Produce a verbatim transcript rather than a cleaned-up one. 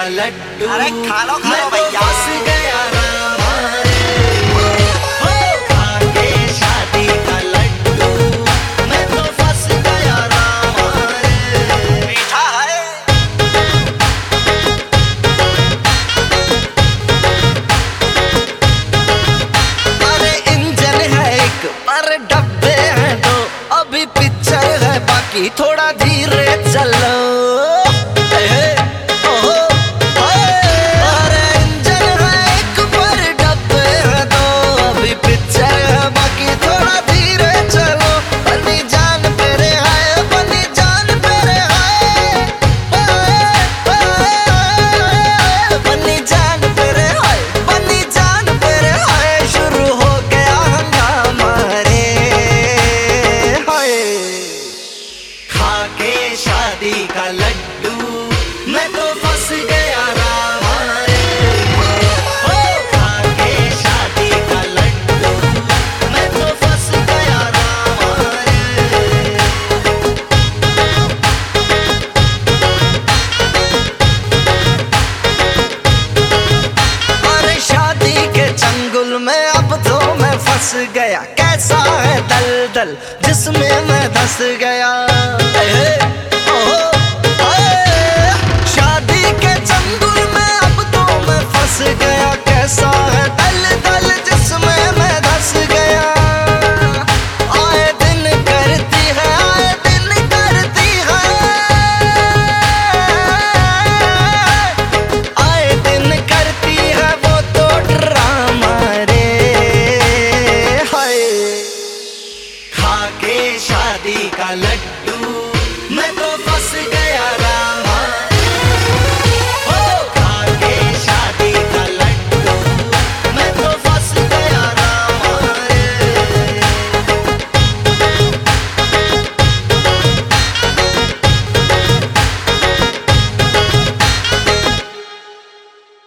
लड्डू। अरे खा लो खा लो भैया। फंस गया रामा रे, खा के शादी का लड्डू, मैं तो फंस गया रामा रे। मीठा है। अरे इंजन है एक पर डब्बे हैं दो, अभी पिक्चर है बाकी थोड़ा धीरे चलो। शादी का लड्डू, मैं तो फंस गया रामा रे, खा के शादी का लड्डू, मैं तो फंस गया रामा रे। अरे शादी के चंगुल में अब तो मैं फंस गया, कैसा है दलदल जिसमें मैं धंस गया।